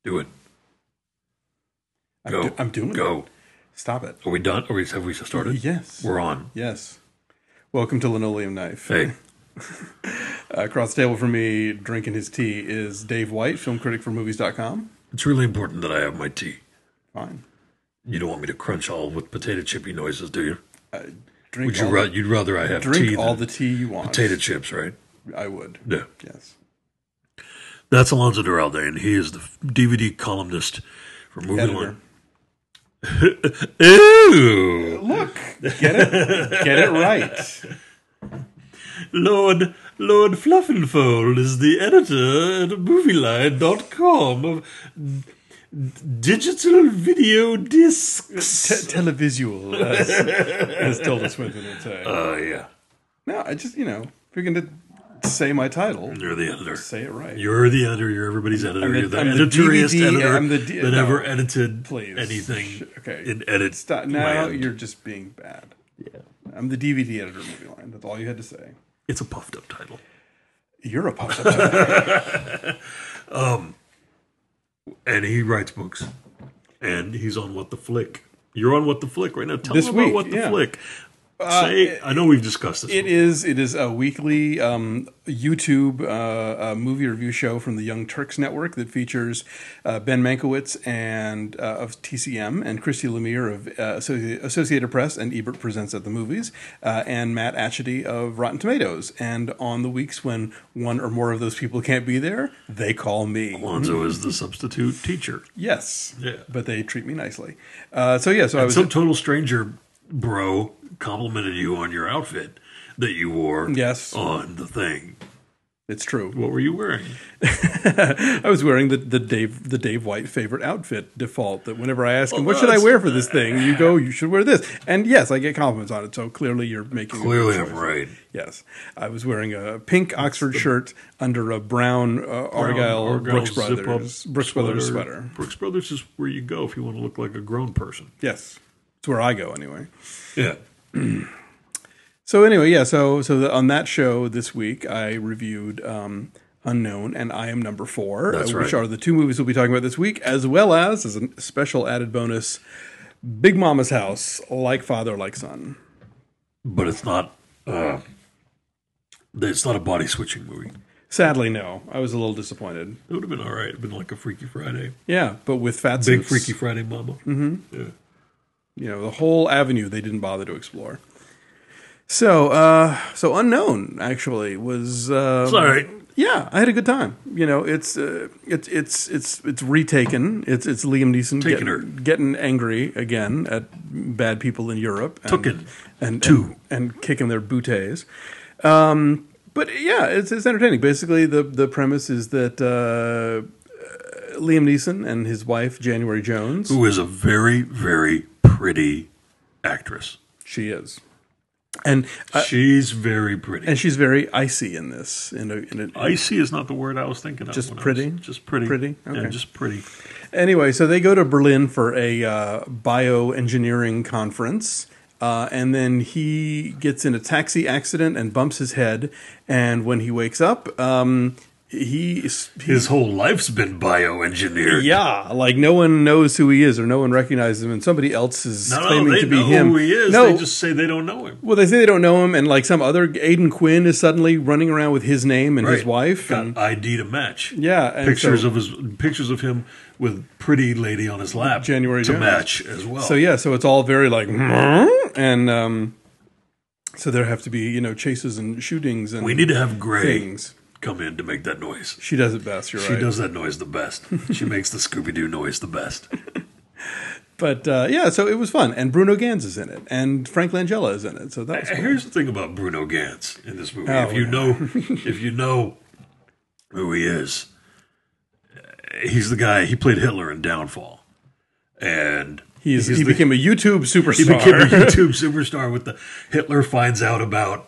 Do it. I'm doing it. Go. Stop it. Are we done? Have we started? Yes. We're on. Yes. Welcome to Linoleum Knife. Hey. Across the table from me, drinking his tea, is Dave White, film critic for Movies.com. It's really important that I have my tea. Fine. You don't want me to crunch all with potato chippy noises, do you? Drink You'd rather I have drink tea all than the tea you want. potato chips, right? I would. Yeah. Yes. That's Alonso Duralde, and he is the DVD columnist for Movie Editor. Ew! Look, get it right. Lord Fluffinfold is the editor at MovieLine.com of digital video discs. Televisual, as Tilda Swinton would say. Yeah. No, I just, if you're going to say my title, You're the editor. say it right. You're the editor. You're everybody's editor. I'm the- You're the I'm the editoriest DVD editor that no. ever edited Please. anything Okay. in edit. Stop. Now land. you're just being bad. Yeah. I'm the DVD editor of Movie Line. That's all you had to say. It's a puffed up title. You're a puppet. editor. And he writes books. And he's on What the Flick. You're on What the Flick right now. Tell This them about week, What the yeah. Flick. I know we've discussed this. It is a weekly YouTube movie review show from the Young Turks Network that features Ben Mankiewicz and of TCM and Christy Lemire of Associated Press and Ebert Presents at the Movies and Matt Atchity of Rotten Tomatoes. And on the weeks when one or more of those people can't be there, they call me. Alonzo is the substitute teacher. Yes. Yeah. But they treat me nicely. I was Some total stranger bro complimented you on your outfit that you wore Yes. on the thing. It's true. What were you wearing? I was wearing the Dave White favorite outfit default. That whenever I ask him, what well, should I that's- wear for this thing? You go, you should wear this. And yes, I get compliments on it. So clearly you're making Clearly a good I'm choice. right. Yes. I was wearing a pink Oxford shirt under a brown Argyle Brooks zip-up Brothers sweater. Brooks Brothers is where you go if you want to look like a grown person. Yes. It's where I go anyway. Yeah. So anyway, yeah. On that show this week, I reviewed Unknown and I Am Number 4, That's which right. are the two movies we'll be talking about this week, as well as a special added bonus, Big Mama's House, Like Father, Like Son. But it's not a body switching movie. Sadly, no. I was a little disappointed. It would have been all right. It'd been like a Freaky Friday. Yeah, but with fat Big suits. Freaky Friday mama. Mm-hmm. Yeah. The whole avenue they didn't bother to explore. So Unknown actually was. It's all right. Yeah, I had a good time. It's retaken. It's Liam Neeson getting angry again at bad people in Europe and kicking their booties. But yeah, it's entertaining. Basically, the premise is that Liam Neeson and his wife January Jones, Who is a very, very pretty actress. she is, and She's very pretty. and she's very icy in this. Icy is not the word I was thinking of. Just when I pretty? was- Just pretty. Pretty? Yeah, Okay. just pretty. Anyway, so they go to Berlin for a bioengineering conference, and then he gets in a taxi accident and bumps his head. And when he wakes up, His whole life's been bioengineered. like no one knows who he is or no one recognizes him, and somebody else is claiming they to be know him. who he is. No, They just say they don't know him. well, they say they don't know him, and like some other Aidan Quinn is suddenly running around with his name and his Right. wife, Got and ID to match. yeah, and Pictures so- of him with pretty lady on his lap. January to Jones. match as well. So yeah, so it's all very like, and so there have to be chases and shootings and we need to have Gray things. come in to make that noise. She does it best. You're She right. does that noise the best. She makes the Scooby-Doo noise the best. But yeah, so it was fun, and Bruno Ganz is in it, and Frank Langella is in it. So that was cool. Here's the thing about Bruno Ganz in this movie. Oh, if you know who he is, he's the guy. He played Hitler in Downfall, and he became a YouTube superstar. he became a YouTube superstar with the Hitler finds out about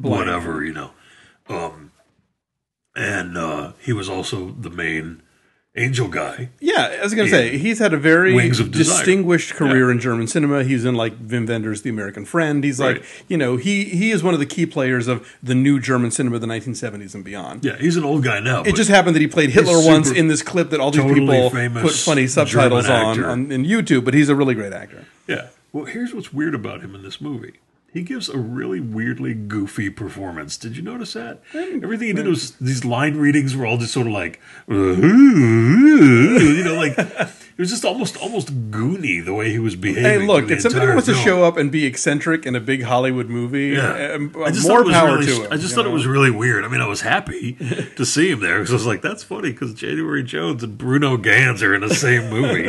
whatever, and he was also the main angel guy. Yeah, I was going to say, he's had a very Wings of Desire. distinguished career in German cinema. He's in, like, Wim Wenders' The American Friend. He's like, he is one of the key players of the new German cinema of the 1970s and beyond. Yeah, he's an old guy now. It just happened that he played Hitler once in this clip that all these people put funny subtitles on in YouTube, but he's a really great actor. Yeah. Well, here's what's weird about him in this movie. He gives a really weirdly goofy performance. Did you notice that? Everything he did was, these line readings were all just sort of like, you know, like, it was just almost goony the way he was behaving. Hey, look, if somebody wants to show up and be eccentric in a big Hollywood movie, more power to him. I just thought it was really weird. I mean, I was happy to see him there because I was like, that's funny because January Jones and Bruno Ganz are in the same movie.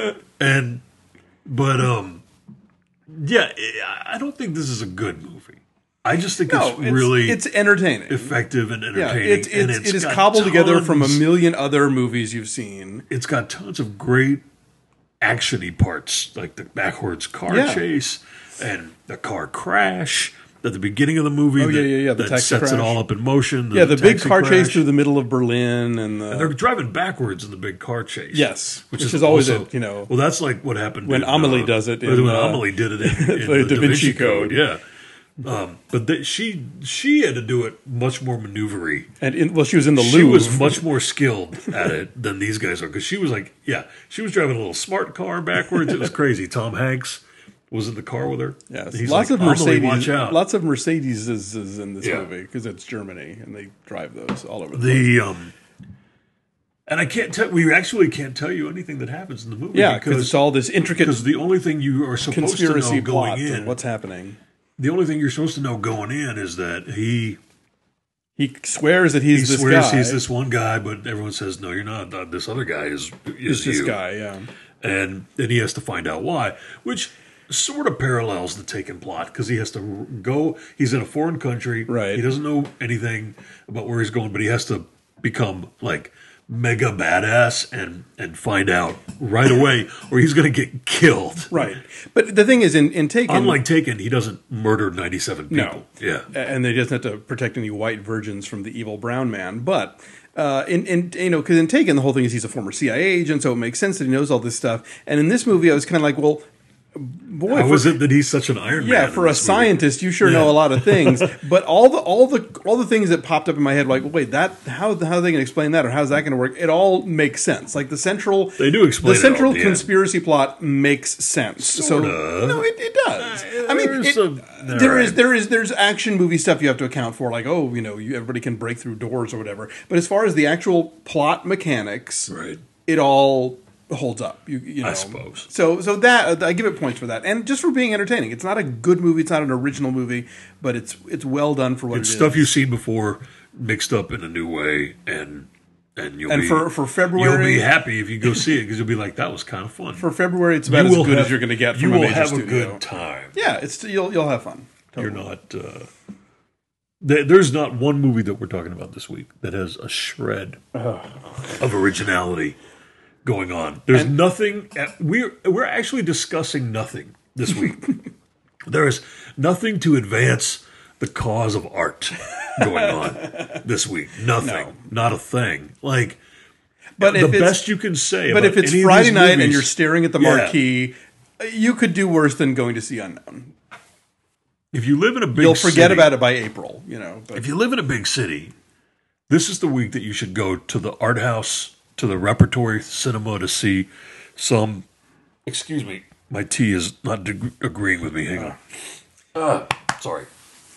Yeah, I don't think this is a good movie. I just think it's entertaining, effective and entertaining. Yeah, it is cobbled together from a million other movies you've seen. It's got tons of great action-y parts, like the backwards car chase and the car crash at the beginning of the movie. That sets it all up in motion. The big car chase through the middle of Berlin, and they're driving backwards in the big car chase. Yes, which is always well, that's like what happened when Amelie does it. When Amelie did it in the Da Vinci Code. Yeah. But she had to do it much more maneuvery, and she was in the Louvre. She was much more skilled at it than these guys are because she was like, she was driving a little smart car backwards. It was crazy. Tom Hanks was in the car with her. Yes, he's lots like, of Mercedes. Watch out. Lots of Mercedes is in this movie because it's Germany and they drive those all over the place. And I can't tell. We actually can't tell you anything that happens in the movie. Yeah, because it's all this intricate. Because the only thing you are supposed to know going in, what's happening. The only thing you're supposed to know going in is that he swears that he's this guy. He's this one guy, but everyone says no, you're not. This other guy is this guy. Yeah, and then he has to find out why, which sort of parallels the Taken plot because he has to go. He's in a foreign country. Right. He doesn't know anything about where he's going, but he has to become like mega badass and find out right away or he's going to get killed. Right. But the thing is, in Taken... Unlike Taken, he doesn't murder 97 people. No. Yeah. And they doesn't have to protect any white virgins from the evil brown man. But... because in Taken, the whole thing is he's a former CIA agent, so it makes sense that he knows all this stuff. And in this movie, I was kind of like, well... Boy, how was it that he's such an Iron Man? Yeah, for a scientist, you sure know a lot of things. But all the things that popped up in my head, like, wait, how are they going to explain that, or how's that going to work? It all makes sense. Like the central conspiracy plot makes sense. Sorta. So no, it does. I mean, there's action movie stuff you have to account for, like everybody can break through doors or whatever. But as far as the actual plot mechanics, it all holds up. I suppose. So that I give it points for that, and just for being entertaining. It's not a good movie. It's not an original movie, but it's well done for what it's it is. Stuff you've seen before, mixed up in a new way, and for February, you'll be happy if you go see it because you'll be like, that was kind of fun. For February, it's about as good as you're going to get from a major studio. You will have a good time. Yeah, you'll have fun. Totally. You're not. There's not one movie that we're talking about this week that has a shred of originality going on. There's nothing. We're actually discussing nothing this week. There is nothing to advance the cause of art going on this week. Nothing. Not a thing. Like, but the best you can say. But if it's Friday night and you're staring at the marquee, you could do worse than going to see Unknown. If you live in a big city, you'll forget about it by April. But if you live in a big city, this is the week that you should go to the art house, to the repertory cinema to see some. Excuse me, my tea is not agreeing with me. Hang on. Sorry.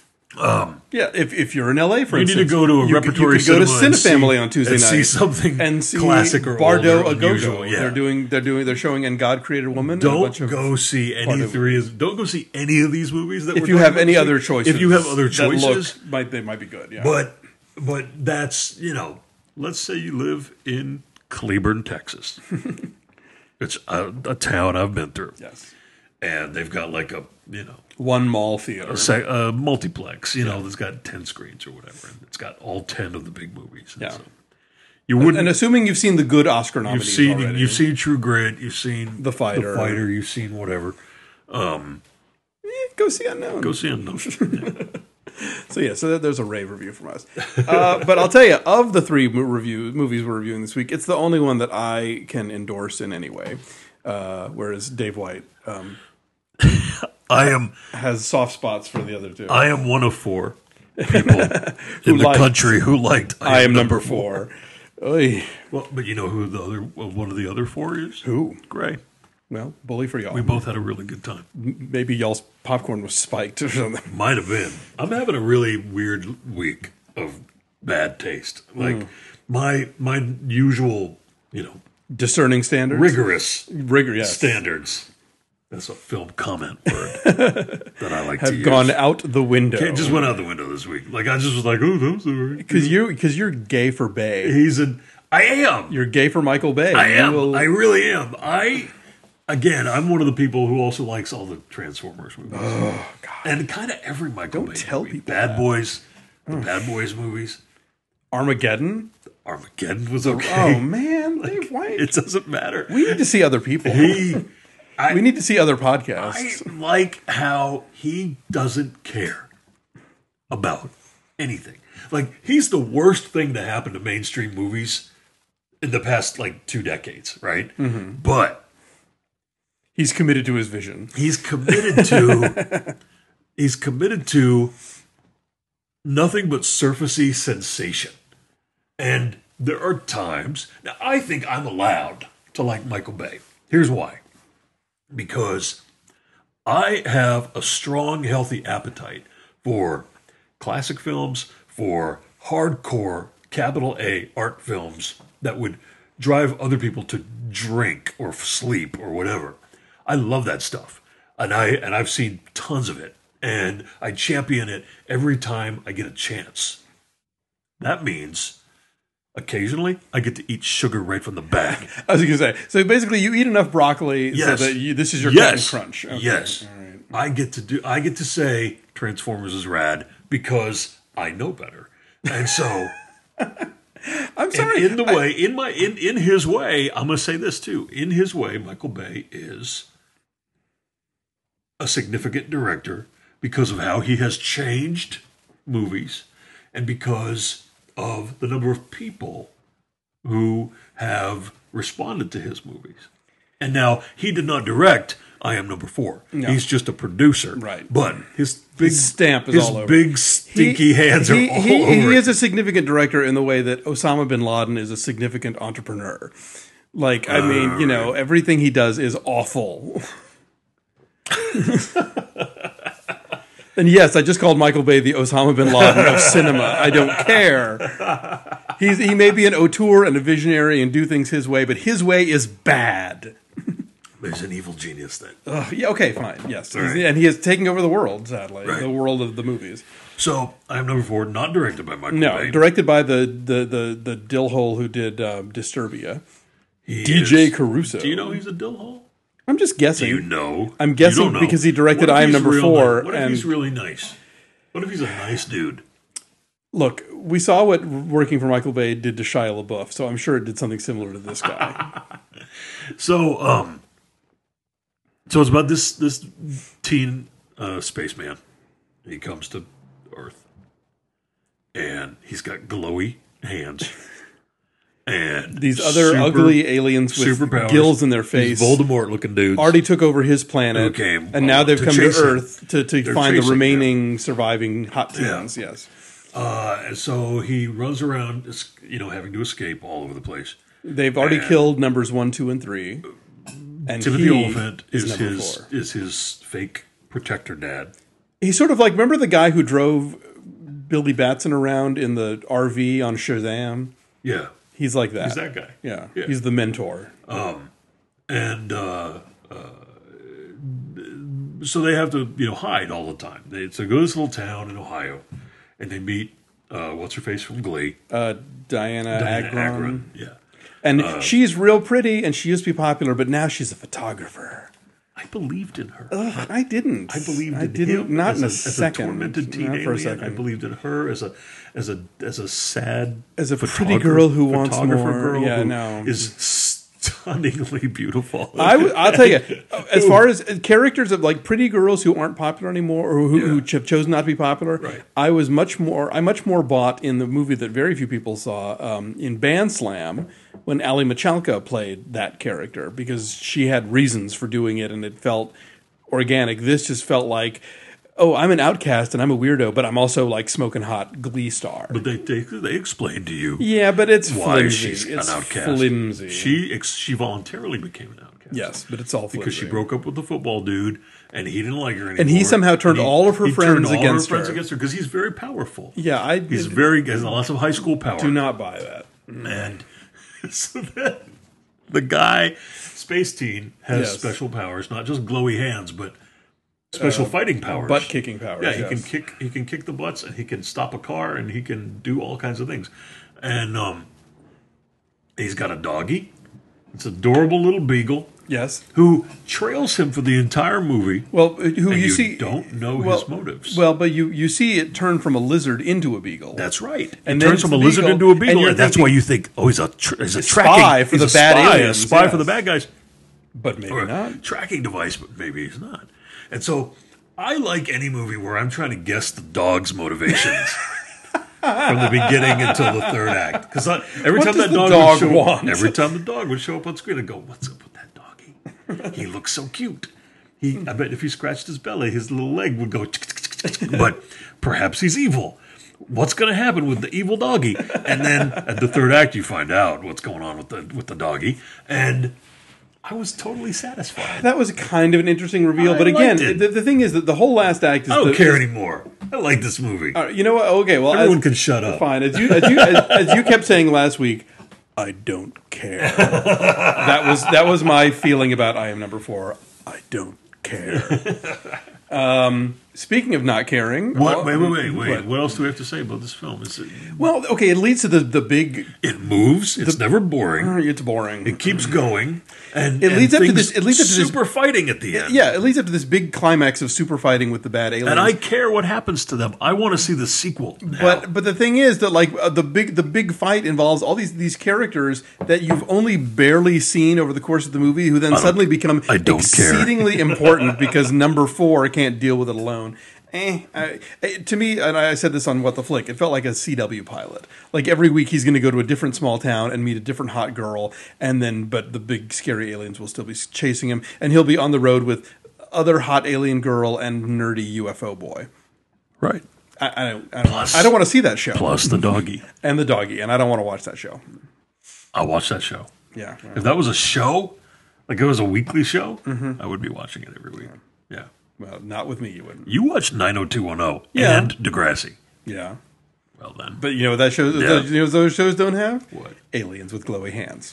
If you're in LA, for instance, you need to go to a repertory cinema. You can go to Cinefamily on Tuesday night see something and see classic or Bardo older, Agogo. Yeah. They're showing And God Created Woman. Don't go see any of these movies. If you have any other choices, if you have other choices, they might be good. Yeah. But that's let's say you live in Cleburne, Texas. It's a town I've been through. Yes. And they've got like a, one mall theater. A multiplex, that's got 10 screens or whatever. And it's got all 10 of the big movies. And so you wouldn't. And assuming you've seen the good Oscar nominees already. You've seen True Grit. You've seen The Fighter. You've seen whatever. Go see Unknown. Go see Unknown. So there's a rave review from us. But I'll tell you, of the three movies we're reviewing this week, it's the only one that I can endorse in any way. Whereas Dave White has soft spots for the other two. I am one of 4 people in the country who liked I Am Number 4. Oy. Well, but you know who one of the other 4 is? Who? Gray. Well, bully for y'all. We both had a really good time. Maybe y'all's popcorn was spiked or something. Might have been. I'm having a really weird week of bad taste. Like my usual, Discerning standards? rigorous Yes. standards. That's a film comment word that I like to use. Have gone out the window. It just went out the window this week. Like I just was like, oh, I'm sorry. Because you're gay for Bay. I am. You're gay for Michael Bay. I am. I really am. I'm one of the people who also likes all the Transformers movies. Oh, God. And kind of every Michael Bay Don't tell movie. people Bad that. Boys, the Bad Boys movies. Armageddon? Armageddon was okay. Oh, man. Dave White. It doesn't matter. We need to see other people. We need to see other podcasts. I like how he doesn't care about anything. Like, he's the worst thing to happen to mainstream movies in the past, 2 decades, right? Mm-hmm. But he's committed to his vision. He's committed to nothing but surfacey sensation. And there are times, now I think I'm allowed to like Michael Bay. Here's why. Because I have a strong, healthy appetite for classic films, for hardcore, capital A, art films that would drive other people to drink or sleep or whatever. I love that stuff. And I've seen tons of it. And I champion it every time I get a chance. That means occasionally I get to eat sugar right from the bag. I was going to say, so basically you eat enough broccoli so that this is your Captain Crunch. Okay. Yes. All right. I get to say Transformers is rad because I know better. And so I'm sorry. In his way, I'm going to say this too. In his way, Michael Bay is a significant director because of how he has changed movies and because of the number of people who have responded to his movies. And now, he did not direct I Am Number 4. No. He's just a producer. Right. But his stamp is all over. His big, stinky hands are all over He is a significant director in the way that Osama bin Laden is a significant entrepreneur. Everything he does is awful. And yes, I just called Michael Bay the Osama bin Laden of cinema. I don't care. He may be an auteur and a visionary and do things his way, but his way is bad. He's an evil genius then. Yeah, okay, fine. Yes. Right. And he is taking over the world, sadly. Right. The world of the movies. So, I Am Number 4, not directed by Michael Bay. No, directed by the dillhole who did Disturbia. He DJ is, Caruso. Do you know he's a dillhole? I'm just guessing. Do you know? I'm guessing because he directed I Am Number 4. What if he's really nice? What if he's a nice dude? Look, we saw what working for Michael Bay did to Shia LaBeouf, so I'm sure it did something similar to this guy. So it's about this teen spaceman. He comes to Earth, and he's got glowy hands. And these other ugly aliens with gills in their face, Voldemort-looking dudes, already took over his planet, and now they've come to Earth to find the remaining surviving hot teens. Yeah. Yes. And so he runs around, having to escape all over the place. They've already killed numbers 1, 2, and 3. And Timothy Olyphant is number 4. his fake protector dad. He's sort of like, remember the guy who drove Billy Batson around in the RV on Shazam? Yeah. He's like that. He's that guy. Yeah. He's the mentor. So they have to, hide all the time. They go to this little town in Ohio, and they meet what's her face from Glee, Diana Agron. Yeah, and she's real pretty, and she used to be popular, but now she's a photographer. I believed in her. I didn't. I believed in him. Not in a as second. A tormented teen alien. For a second. I believed in her as a sad, as a pretty girl who wants more. Girl yeah, who no. is stunningly beautiful. I'll tell you, as far as characters of like pretty girls who aren't popular anymore or who have chosen not to be popular, Right. I much more bought in the movie that very few people saw, in Band Slam, when Ali Michalka played that character, because she had reasons for doing it and it felt organic. This just felt like, oh, I'm an outcast and I'm a weirdo, but I'm also like smoking hot Glee star. But they explain to you Yeah, but it's why flimsy. she's It's an outcast. flimsy. She voluntarily became an outcast. Yes, but it's all flimsy. Because she broke up with the football dude, and he didn't like her anymore. And he somehow turned all of her friends against her. Because he's very powerful. Yeah, He's has lots of high school power. do not buy that. And so then the guy, Space Teen, has Yes. special powers, not just glowy hands, but special fighting powers, Butt kicking powers. Yeah, he yes. can kick the butts, and he can stop a car, and he can do all kinds of things. And he's got a doggy. It's an adorable little beagle Yes. who trails him for the entire movie. Well, who And you you see don't know his motives. Well, but you see it turn from a lizard into a beagle. That's right. And It then turns from a it's the lizard beagle, into a and beagle, you're and that's thinking- why you think, oh, he's a tracking spy for he's the a bad spy, aliens, a spy yes. for the bad guys. But maybe Or a not. tracking device, but maybe he's not. And so I like any movie where I'm trying to guess the dog's motivations from the beginning until the third act. Because every What time does that the dog, dog would show want? every time the dog would show up on screen, I'd go, "What's up with that doggy? He looks so cute." I bet if he scratched his belly, his little leg would go. But perhaps he's evil. What's going to happen with the evil doggy? And then at the third act, you find out what's going on with the doggy, and I was totally satisfied. That was kind of an interesting reveal. I But again, liked it. the thing is that the whole last act is I don't care anymore. I like this movie. You know what? Okay, well, Everyone can shut up. Fine. As you kept saying last week, I don't care. that was my feeling about I Am Number 4. I don't care. Speaking of not caring, What? Wait. What else do we have to say about this film? Well, okay, it leads to the big. It moves. It's never boring. It's boring. It keeps going, and It leads up to things this- it leads up to this- super fighting at the end. Yeah, it leads up to this big climax of super fighting with the bad aliens. And I care what happens to them. I want to see the sequel. Now. But the thing is that like the big fight involves all these characters that you've only barely seen over the course of the movie, who then suddenly become I don't care. exceedingly important because number 4 can't deal with it alone. To me, and I said this on What the Flick, it felt like a CW pilot. Like every week he's going to go to a different small town and meet a different hot girl, but the big scary aliens will still be chasing him, and he'll be on the road with other hot alien girl and nerdy UFO boy. Right. I don't want to see that show. Plus the doggy. And the doggy, and I don't want to watch that show. I'll watch that show. Yeah. If that was a show, like it was a weekly show, I would be watching it every week. Yeah. Well, not with me, you wouldn't. You watched 90210 Yeah. and Degrassi. Yeah. Well then. But you know what that show, Yeah. you know what those shows don't have? What? Aliens with glowy hands.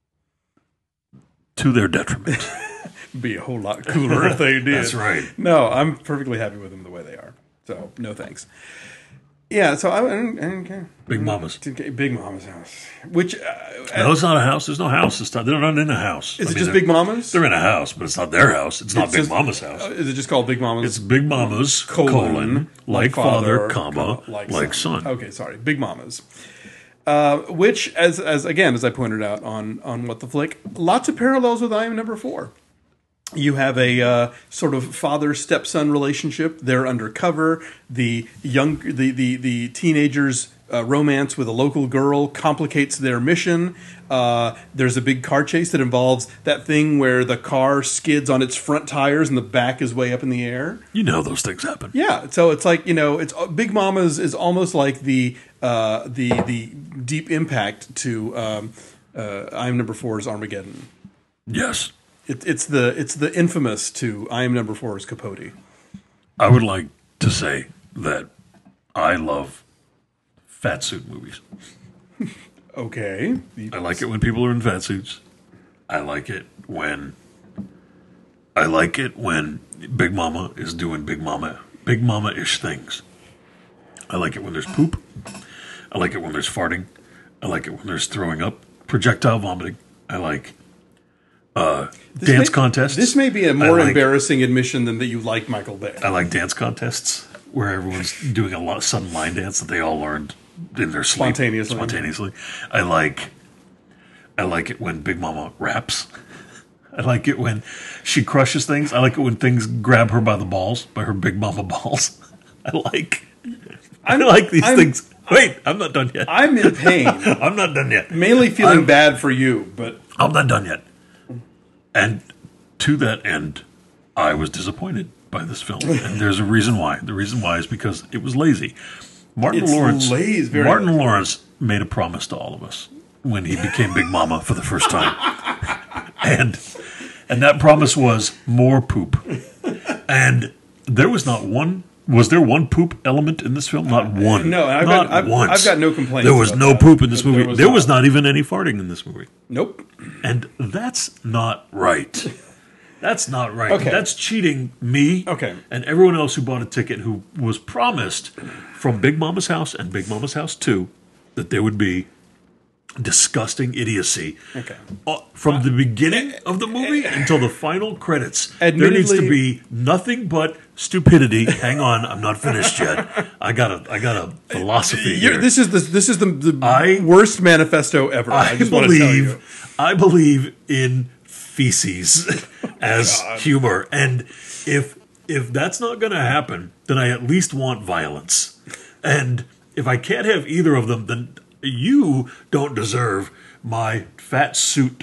To their detriment. Be a whole lot cooler if they did. That's right. No, I'm perfectly happy with them the way they are. So, no thanks. Yeah, so I didn't care. Big Mamas. Big Mama's house. Which, No, it's not a house. There's no house. They're not in a house. is it just Big Mama's? They're in a house, but it's not their house. It's not It's Big just- Mama's house. Is it just called Big Mama's? It's Big Mama's, colon, like father, comma, like son. Okay, sorry. Big Mamas. Which, as again, as I pointed out on What the Flick, lots of parallels with I Am Number 4. You have a sort of father-stepson relationship. They're undercover. The teenagers' romance with a local girl complicates their mission. There's a big car chase that involves that thing where the car skids on its front tires and the back is way up in the air. You know those things happen. Yeah, so it's like, it's Big Mama's is almost like the Deep Impact to I Am Number 4's Armageddon. Yes. It's the infamous to I Am Number 4's Capote. I would like to say that I love fat suit movies. Okay. I like it when people are in fat suits. I like it when Big Mama is doing Big Mama-ish things. I like it when there's poop. I like it when there's farting. I like it when there's throwing up, projectile vomiting. I like dance contests. This may be a more embarrassing admission than that you like Michael Bay. I like dance contests where everyone's doing a lot of sudden line dance that they all learned in their sleep. Spontaneously. I like I like it when Big Mama raps. I like it when she crushes things. I like it when things grab her by the balls, by her Big Mama balls. I like these things. Wait, I'm not done yet. I'm in pain. I'm not done yet. Mainly feeling bad for you, but I'm not done yet. And to that end, I was disappointed by this film. And there's a reason why. The reason why is because it was lazy. Martin Lawrence made a promise to all of us when he became Big Mama for the first time. And that promise was more poop. And there was not one. Was there one poop element in this film? Not one. No, I've got no complaints. There was no poop in this movie. There was not even any farting in this movie. Nope. And that's not right. That's not right. Okay. That's cheating me and everyone else who bought a ticket who was promised from Big Mama's House and Big Mama's House 2 that there would be disgusting idiocy from the beginning of the movie until the final credits. There needs to be nothing but stupidity. Hang on, I'm not finished yet. I got a philosophy here. This is the worst manifesto ever. I believe in feces as humor, and if that's not going to happen, then I at least want violence. And if I can't have either of them, then you don't deserve my fat suit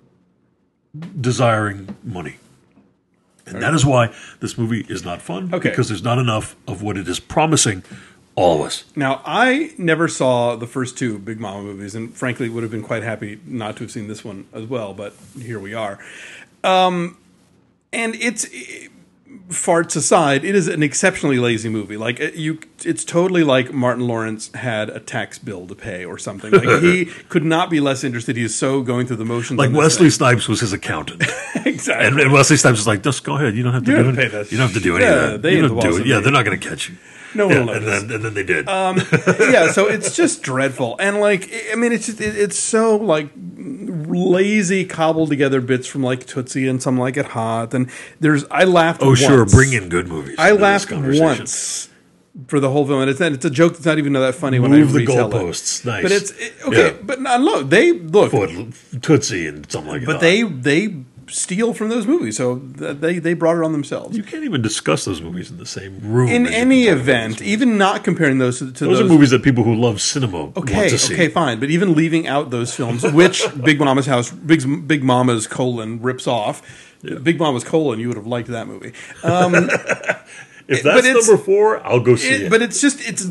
desiring money. And that is why this movie is not fun, because there's not enough of what it is promising all of us. Now, I never saw the first two Big Mama movies, and frankly would have been quite happy not to have seen this one as well, but here we are. And it's... farts aside, it is an exceptionally lazy movie. Like it's totally like Martin Lawrence had a tax bill to pay or something. Like he could not be less interested. He is so going through the motions. Like Wesley Snipes was his accountant, exactly. And Wesley Snipes was like, "Just go ahead. You don't have to do it. You don't have to do any of that. You don't do it. Yeah, they're not going to catch you." No one will notice. And then they did. So it's just dreadful. And like, I mean, it's so like lazy, cobbled together bits from like Tootsie and Some Like It Hot. And I laughed. Oh, once. Sure, bring in good movies. I laughed once for the whole film, and it's a joke that's not even that funny when I retell the goalposts. Nice, but it's okay. But look, Tootsie and Something Like It Hot. But they steal from those movies, so they brought it on themselves. You can't even discuss those movies in the same room. In any event, even not comparing those to those are movies that people who love cinema want to see. Okay, fine, but even leaving out those films, which Big Mama's House, Big Mama's : rips off. Yeah. Big Mama's : you would have liked that movie. If that's number 4, I'll go see it. But it's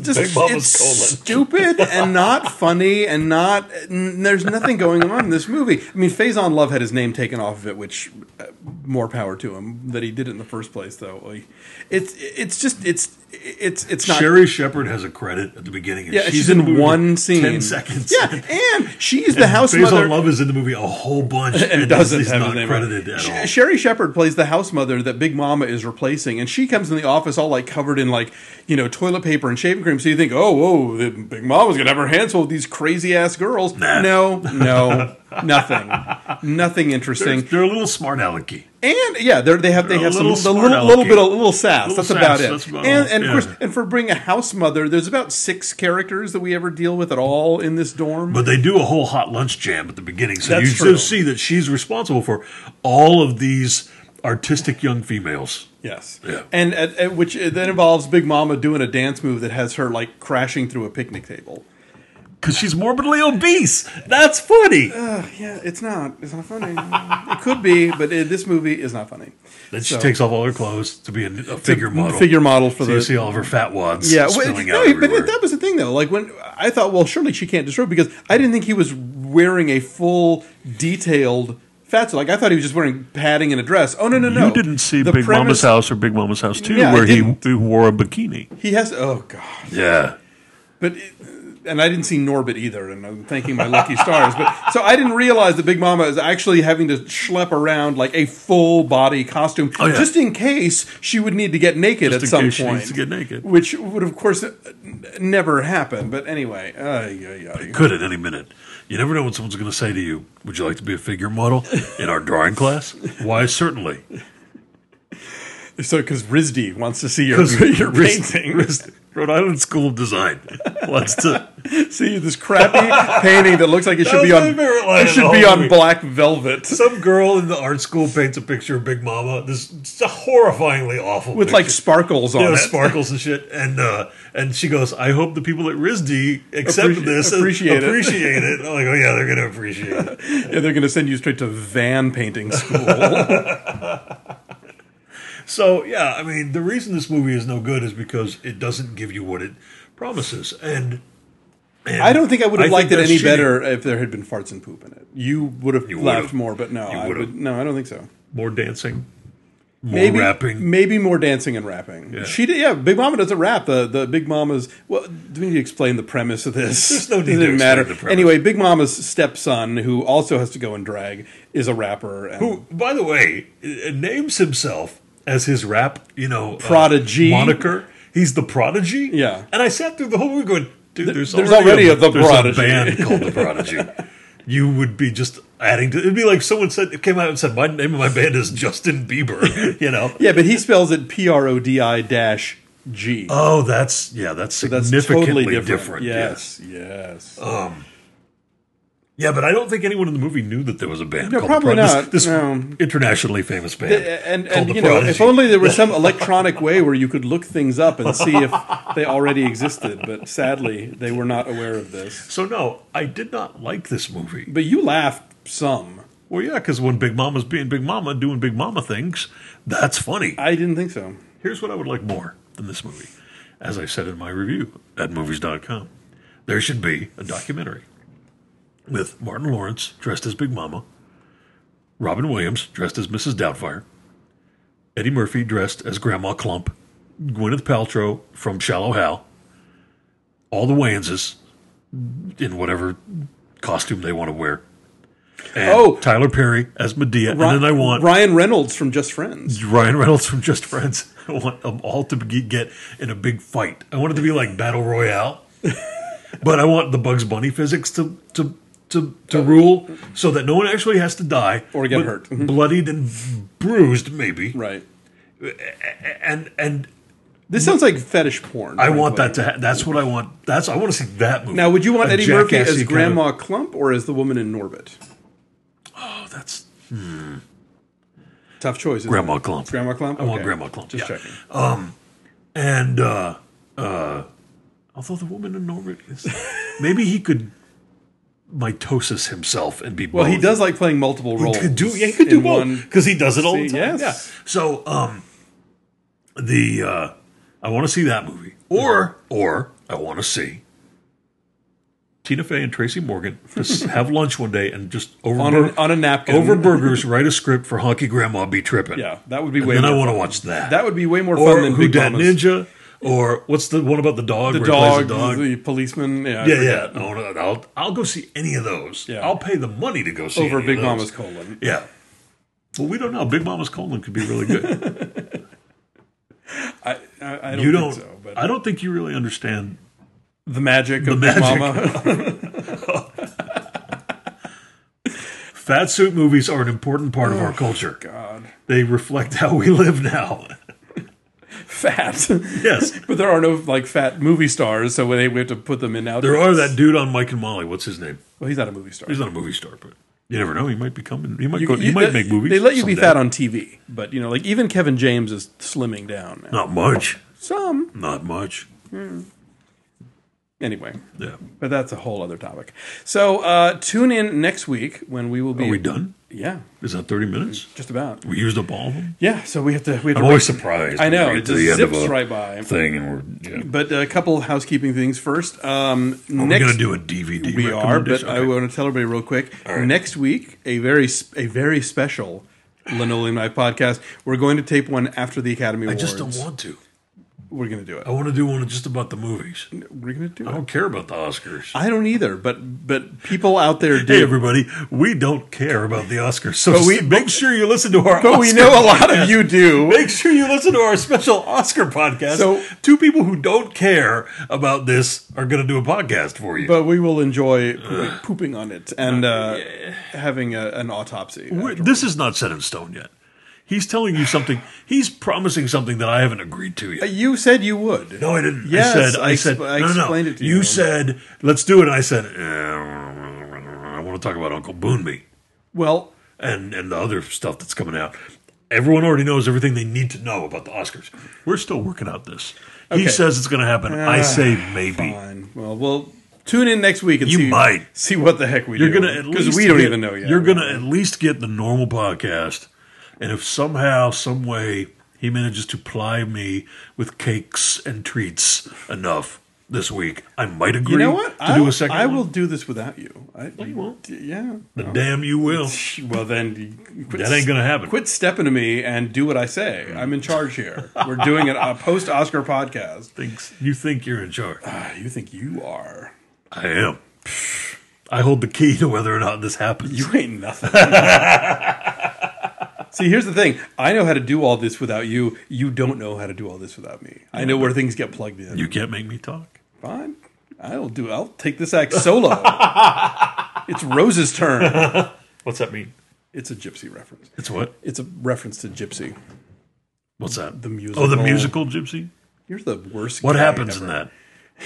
stupid and not funny and there's nothing going on in this movie. I mean, Faison Love had his name taken off of it, which more power to him that he did it in the first place. Though it's not. Sherry Shepherd has a credit at the beginning. And she's in one scene, 10 seconds. Yeah, and she's the house mother. Faison Love is in the movie a whole bunch, and doesn't have not credited at all. Sherry Shepherd plays the house mother that Big Mama is replacing, and she comes in the office all like covered in like toilet paper and shaving cream. So you think, oh, the Big Mama's gonna have her hands full with these crazy ass girls. Nah. No, nothing interesting. They're a little smart alecky. And they have some little sass. That's about it. And of course, and for being a house mother, there's about 6 characters that we ever deal with at all in this dorm. But they do a whole hot lunch jam at the beginning, so That's you do see that she's responsible for all of these artistic young females. Yes, yeah. And which then involves Big Mama doing a dance move that has her like crashing through a picnic table. Because she's morbidly obese. That's funny. Yeah, it's not. It's not funny. It could be, but this movie is not funny. Then she takes off all her clothes to be a figure model. Figure model for you see all of her fat wads. Yeah, spilling out everywhere. But that was the thing, though. Like when I thought, well, surely she can't destroy because I didn't think he was wearing a full, detailed fat suit. Like I thought he was just wearing padding and a dress. Oh no! You didn't see Big Mama's House or Big Mama's House 2 where he wore a bikini. He has. Oh God. Yeah. But. And I didn't see Norbit either, and I'm thanking my lucky stars. But so I didn't realize that Big Mama is actually having to schlep around like a full body costume, just in case she would need to get naked at some point. She needs to get naked, which would, of course, never happen. But anyway, it could at any minute. You never know when someone's going to say to you, "Would you like to be a figure model in our drawing class?" Why, certainly. So, because RISD wants to see your painting. Rhode Island School of Design wants to see this crappy painting that looks like it should be was on my favorite line it of should the be whole on movie. black velvet Some girl in the art school paints a picture of Big Mama. This it's a horrifyingly awful with picture. like sparkles on You know, it. sparkles and shit. And she goes, I hope the people at RISD accept this and appreciate it." appreciate it. I'm like, oh yeah, they're going to appreciate it. Yeah, they're going to send you straight to van painting school. So yeah, I mean, the reason this movie is no good is because it doesn't give you what it promises. And I don't think I would have liked it that's any shitty. better if there had been farts and poop in it. You would have laughed would've. more, but no, You I would've. no, I don't think so. More dancing, more rapping. maybe more dancing and rapping. Yeah. She did, yeah. Big Mama doesn't rap. The Big Mama's. Well, do we need to explain the premise of this? There's no need Doesn't to even explain matter. the premise. Anyway, Big Mama's stepson, who also has to go in drag, is a rapper. And Who, by the way, names himself as his rap, Prodigy. moniker. He's the Prodigy. Yeah. And I sat through the whole movie going, dude, there's already a The there's Prodigy. a band called the Prodigy. You would be just adding to. It'd be like someone came out and said, my name of my band is Justin Bieber. Yeah, but he spells it PRODI-G. Oh, that's significantly totally different. Yes. Yeah, but I don't think anyone in the movie knew that there was a band No, called probably the Prodigy. not. This No. internationally famous band. And called the you know, Prodigy. if only there was some electronic way where you could look things up and see if they already existed. But sadly, they were not aware of this. So no, I did not like this movie. But you laughed some. Well, yeah, because when Big Mama's being Big Mama, doing Big Mama things, that's funny. I didn't think so. Here's what I would like more than this movie. As I said in my review at movies.com, there should be a documentary with Martin Lawrence dressed as Big Mama, Robin Williams dressed as Mrs. Doubtfire, Eddie Murphy dressed as Grandma Clump, Gwyneth Paltrow from Shallow Hal, all the Wayanses in whatever costume they want to wear, and Tyler Perry as Medea, and then I want Ryan Reynolds from Just Friends. Ryan Reynolds from Just Friends. I want them all to get in a big fight. I want it to be like Battle Royale, but I want the Bugs Bunny physics to rule, so that no one actually has to die Or get but hurt. bloodied and bruised, maybe. Right. And This sounds like fetish porn. I want frankly. that to. That's what I want. I want to see that movie. Now, would you want A Eddie Murphy jackassy as kind Grandma of- Clump or as the woman in Norbit? Oh, that's Tough choice. Isn't Grandma it? Clump. It's Grandma Clump. I want Okay. Grandma Clump. Just yeah. checking. And although the woman in Norbit is, maybe he could mitosis himself and be. Well, he both. does like playing multiple roles. He could do. Yeah, he could do in both one- because he does it all the See, time. yes. Yeah. So, I want to see that movie, or I want to see Tina Fey and Tracy Morgan just have lunch one day and just over on a napkin over burgers write a script for Honky Grandma Be Trippin'. Yeah, that would be And way. then more I want to fun. watch that. That would be way more or fun than Who Big Dat Mama's. Ninja, or what's the one about the dog? The where he plays dog, the dog. the policeman. Yeah, I Yeah. forget. I'll go see any of those. Yeah. I'll pay the money to go see Over any Big of those. Mama's colon. Yeah. Well, we don't know. Big Mama's colon could be really good. I don't You think don't. so. But I don't think you really understand. the magic of Big magic. Mama. Fat suit movies are an important part of our culture. God, They reflect how we live now. fat. Yes. But there are no like fat movie stars, so we have to put them in now. There are that dude on Mike and Molly. What's his name? Well, he's not a movie star. He's not a movie star, but you never know. He might become. He might. You- Go, you- he might make movies. They let you be someday. fat on TV, but like even Kevin James is slimming down now. Not much. Some Not much. anyway. Yeah. But that's a whole other topic. So tune in next week when we will be. Are we done? Yeah, Is that 30 minutes? just about. We used up all of them. Yeah, so we have to. I'm always surprised. I know when we it get to just the end of zips a right by. thing, and we're. Yeah. But a couple housekeeping things first. We're going to do a DVD. We are, but recommendation. I Okay. want to tell everybody real quick. right. Next week, a very special Linoleum Night podcast. We're going to tape one after the Academy I Awards. just don't want to. We're going to do it. I want to do one just about the movies. We're going to do I it. don't care about the Oscars. I don't either, but people out there do. Hey, everybody, we don't care about the Oscars. So But we- make sure you listen to our But we Oscar know a lot podcast. of you do. Make sure you listen to our special Oscar podcast. So- two people who don't care about this are going to do a podcast for you. But we will enjoy pooping on it and having an autopsy. This is not set in stone yet. He's telling you something. He's promising something that I haven't agreed to yet. You said you would. No, I didn't. Yes, I said, I no. explained it to you. You said, let's do it. And I said, I want to talk about Uncle Boonby Well, and the other stuff that's coming out. Everyone already knows everything they need to know about the Oscars. We're still working out this. He Okay. says it's going to happen. I say maybe. fine. Well, we'll tune in next week and You might. see what the heck we You're do. going to at least because we don't get- even know yet. You're going to at least get the normal podcast. And if somehow, some way, he manages to ply me with cakes and treats enough this week, I might agree You know what? to do a second I one. will do this without you. you won't. Yeah. The damn you will. Well, then quit, That ain't going to happen. quit stepping to me and do what I say. I'm in charge here. We're doing a post-Oscar podcast. You think you're in charge. You think you are? I am. I hold the key to whether or not this happens. You ain't nothing. See, here's the thing. I know how to do all this without you. You don't know how to do all this without me. I know where things get plugged in. You can't make me talk. Fine. I'll take this act solo. It's Rose's turn. What's that mean? It's a Gypsy reference. It's what? It's a reference to Gypsy. What's that? The musical. Oh, the musical Gypsy? You're the worst. What guy happens ever. in that?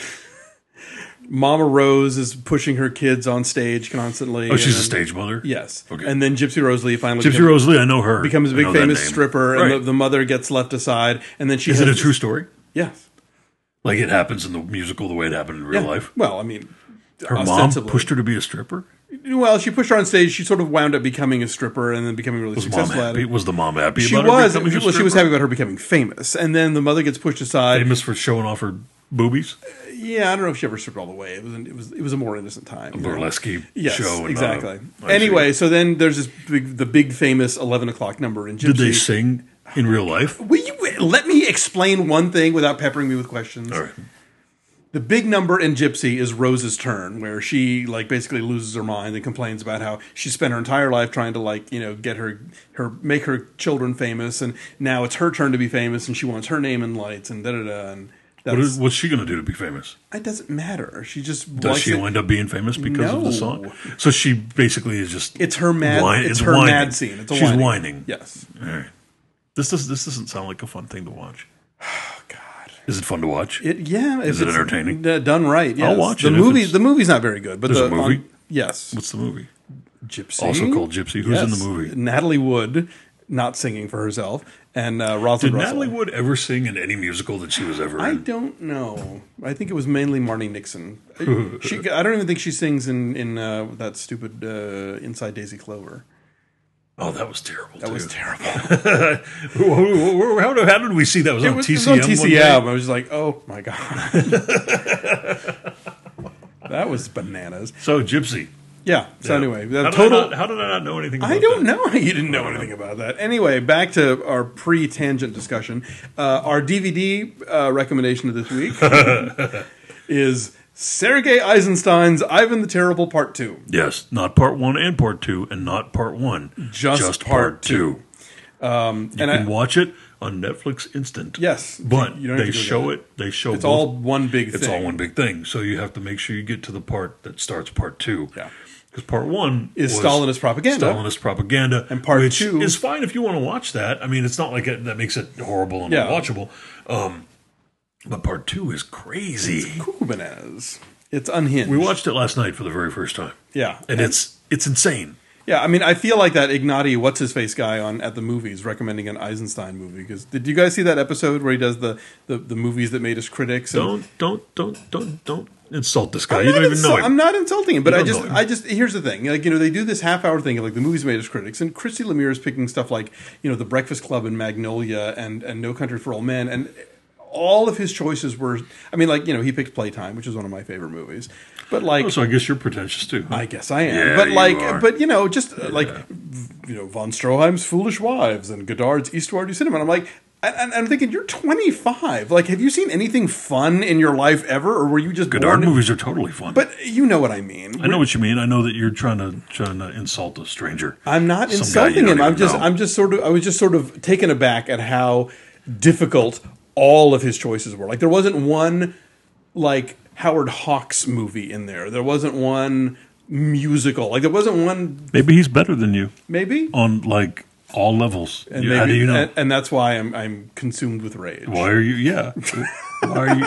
Mama Rose is pushing her kids on stage constantly. Oh, she's a and- stage mother? Yes. Okay. And then Gypsy Rose Lee finally Gypsy Rose Lee, I know her. becomes a I big know that famous name. stripper, and Right. the mother gets left aside, and then she Is has it a this- true story? Yes. Like it happens in the musical the way it happened in real Yeah. life? Well, I mean, Her mom ostensibly. pushed her to be a stripper? Well, she pushed her on stage. She sort of wound up becoming a stripper, and then becoming really Was mom successful at happy? it. Was the mom happy She about her was. becoming a Well, she was stripper? happy about her becoming famous, and then the mother gets pushed aside. Famous for showing off her boobies? Yeah, I don't know if she ever stripped all the way. It was a more innocent time. you know? Burlesque Yes, show. And, exactly. I Anyway, so then there's this the big famous 11 o'clock number in Gypsy. Did they sing in real life? Will you let me explain one thing without peppering me with questions? All right. The big number in Gypsy is Rose's turn, where she basically loses her mind and complains about how she spent her entire life trying to get her make her children famous, and now it's her turn to be famous, and she wants her name in lights and da da da. And What's she going to do to be famous? it doesn't matter. She just Does likes she it. wind up being famous because of No. the song? So she basically is just It's her mad. It's her whining. mad scene. It's a She's whining. Yes. All right. This doesn't sound like a fun thing to watch. Oh God. Is it fun to watch? Yeah. Is it entertaining? Done right. Yes. I'll watch the it if movie. it's- The movie's not very good, but There's a movie? yes. What's the movie? Gypsy. Also called Gypsy. Who's in the Yes. movie? Natalie Wood, not singing for herself, and Rosalind Did Russell. Natalie Wood ever sing in any musical that she was ever I in? don't know. I think it was mainly Marnie Nixon. I don't even think she sings in that stupid Inside Daisy Clover. Oh, that was terrible. That was terrible. How did we see that? Was it on TCM? It was on one day? TCM. I was like, oh my god, that was bananas. So Gypsy. Yeah. So anyway, the How did I not know anything about I don't that? know. You didn't know anything about that. Anyway, back to our pre-tangent discussion. Our DVD recommendation of this week is Sergei Eisenstein's Ivan the Terrible Part 2. Yes, not part 1 and part 2, and not part 1. Just part part 2. You can watch it on Netflix Instant. Yes, But you don't have they to go show get it. They show It's both. all one big thing. It's all one big thing. So you have to make sure you get to the part that starts part 2. Yeah. Because part 1 Is was Stalinist propaganda. Stalinist propaganda. And part which 2 is fine if you want to watch that. I mean, it's not like that makes it horrible and Yeah. unwatchable. But part 2 is crazy. Cuckoo bananas. It's unhinged. We watched it last night for the very first time. Yeah. And it's insane. Yeah, I mean, I feel like that Ignati, what's his face guy on at the movies recommending an Eisenstein movie. Because did you guys see that episode where he does the movies that made us critics? And Don't insult this guy. You don't even know him. I'm not insulting him, but You don't know him. I just here's the thing. They do this half-hour thing of the movies made us critics, and Christy Lemire is picking stuff like The Breakfast Club and Magnolia and No Country for Old Men, and all of his choices were. I mean, he picked Playtime, which is one of my favorite movies, but Oh, so I guess you're pretentious too. I guess I am. Yeah, but you are. Von Stroheim's Foolish Wives and Godard's Eastward Cinema. And I'm thinking, you're 25. Have you seen anything fun in your life ever, or were you just Godard born? movies are totally fun. But you know what I mean. I know what you mean. I know that you're trying to insult a stranger. I'm not Some insulting guy you him. don't even know. I was just sort of taken aback at how difficult all of his choices were. There wasn't one Howard Hawks movie in there. There wasn't one musical. There wasn't one. Maybe he's better than you Maybe. on All levels. And How do you know? And that's why I'm consumed with rage. Why are you? Yeah. Why are you?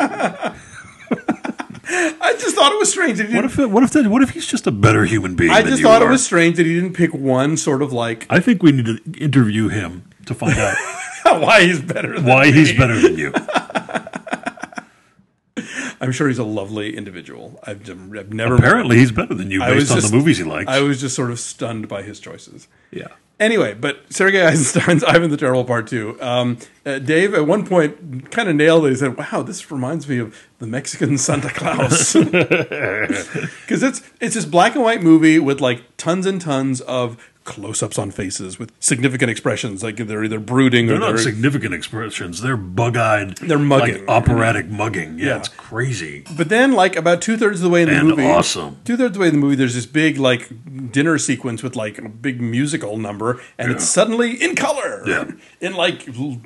I just thought it was strange. That he didn't, What if he's just a better human being? I than just you thought are? it was strange that he didn't pick one sort of like I think we need to interview him to find out why he's better than why me. he's better than you. I'm sure he's a lovely individual. I've never Apparently, he's better than you based on the movies he likes. I was just sort of stunned by his choices. Yeah. Anyway, but Sergei Eisenstein's Ivan the Terrible Part 2. Dave, at one point, kind of nailed it. He said, wow, this reminds me of the Mexican Santa Claus. Because it's this black and white movie with like tons and tons of close-ups on faces with significant expressions. Like they're either brooding They're or not significant expressions. They're bug-eyed. They're mugging. Like operatic mugging. Yeah, Yeah. it's crazy. But then, like, about 2/3 of the way in the And movie... awesome. 2/3 of the way in the movie, there's this big, like, dinner sequence with, like, a big musical number, and it's suddenly in color. Yeah. In, like,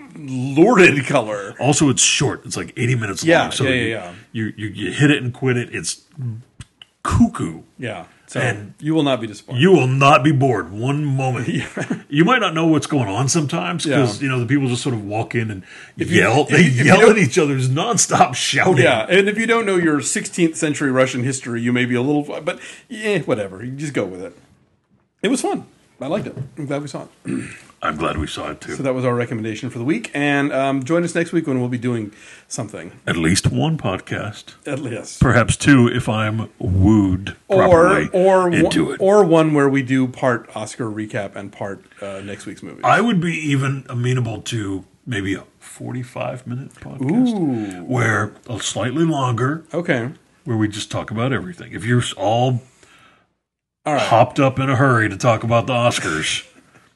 lurid color. Also, it's short. It's like 80 minutes Yeah, long. So yeah. you hit it and quit it. It's cuckoo. Yeah. So, And you will not be disappointed. You will not be bored one moment. You might not know what's going on sometimes because Yeah. the people just sort of walk in and you- yell. if They you yell don't- at each other's nonstop shouting. Yeah, and if you don't know your 16th century Russian history, you may be a little... But, whatever. You just go with it. It was fun. I liked it. I'm glad we saw it. I'm glad we saw it too. So that was our recommendation for the week. And join us next week when we'll be doing something. At least one podcast, At least. perhaps two if I'm wooed properly into it. Or one where we do part Oscar recap and part next week's movie. I would be even amenable to maybe a 45-minute podcast where a slightly longer, Okay. where we just talk about everything. If you're all right. hopped up in a hurry to talk about the Oscars,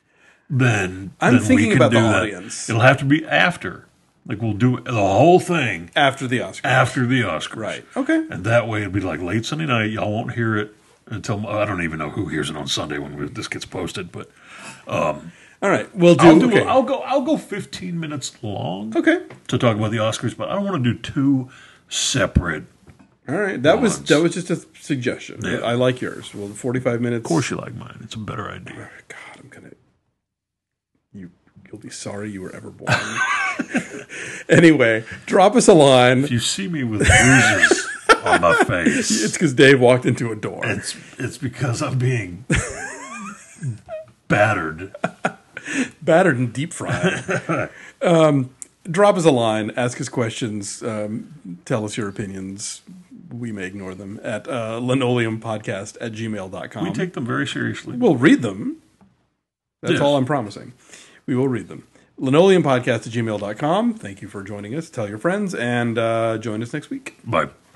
then I'm then thinking we can about do the that. audience. It'll have to be after. Like we'll do the whole thing After the Oscar. after the Oscars. Right. Okay. And that way it'll be like late Sunday night. Y'all won't hear it until I don't even know who hears it on Sunday when this gets posted. But All right. We'll do... okay. I'll go 15 minutes long. Okay. To talk about the Oscars, but I don't want to do two separate. All right. That was Once. just a suggestion. Yeah. I like yours. Well, 45 minutes... Of course, you like mine. It's a better idea. God, I'm going to... You'll be sorry you were ever born. Anyway, drop us a line. If you see me with bruises on my face, It's because Dave walked into a door. it's because I'm being battered. Battered and deep fried. Drop us a line. Ask us questions. Tell us your opinions. We may ignore them at linoleumpodcast@gmail.com. We take them very seriously. We'll read them. That's Yes. all I'm promising. We will read them. Linoleumpodcast@gmail.com. Thank you for joining us. Tell your friends and join us next week. Bye.